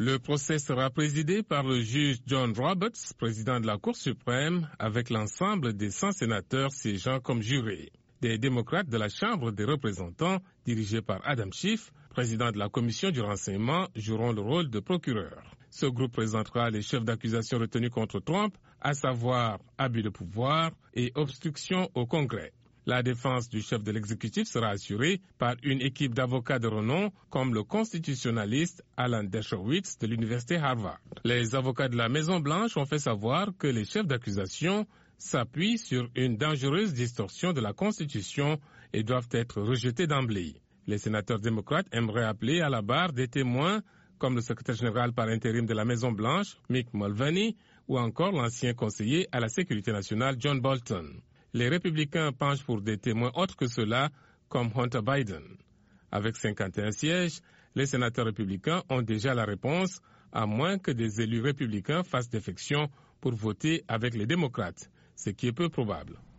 Le procès sera présidé par le juge John Roberts, président de la Cour suprême, avec l'ensemble des 100 sénateurs siégeant comme jurés. Des démocrates de la Chambre des représentants, dirigés par Adam Schiff, président de la Commission du renseignement, joueront le rôle de procureur. Ce groupe présentera les chefs d'accusation retenus contre Trump, à savoir abus de pouvoir et obstruction au Congrès. La défense du chef de l'exécutif sera assurée par une équipe d'avocats de renom comme le constitutionnaliste Alan Dershowitz de l'université Harvard. Les avocats de la Maison-Blanche ont fait savoir que les chefs d'accusation s'appuient sur une dangereuse distorsion de la Constitution et doivent être rejetés d'emblée. Les sénateurs démocrates aimeraient appeler à la barre des témoins comme le secrétaire général par intérim de la Maison-Blanche, Mick Mulvaney, ou encore l'ancien conseiller à la sécurité nationale John Bolton. Les républicains penchent pour des témoins autres que ceux-là, comme Hunter Biden. Avec 51 sièges, les sénateurs républicains ont déjà la réponse, à moins que des élus républicains fassent défection pour voter avec les démocrates, ce qui est peu probable.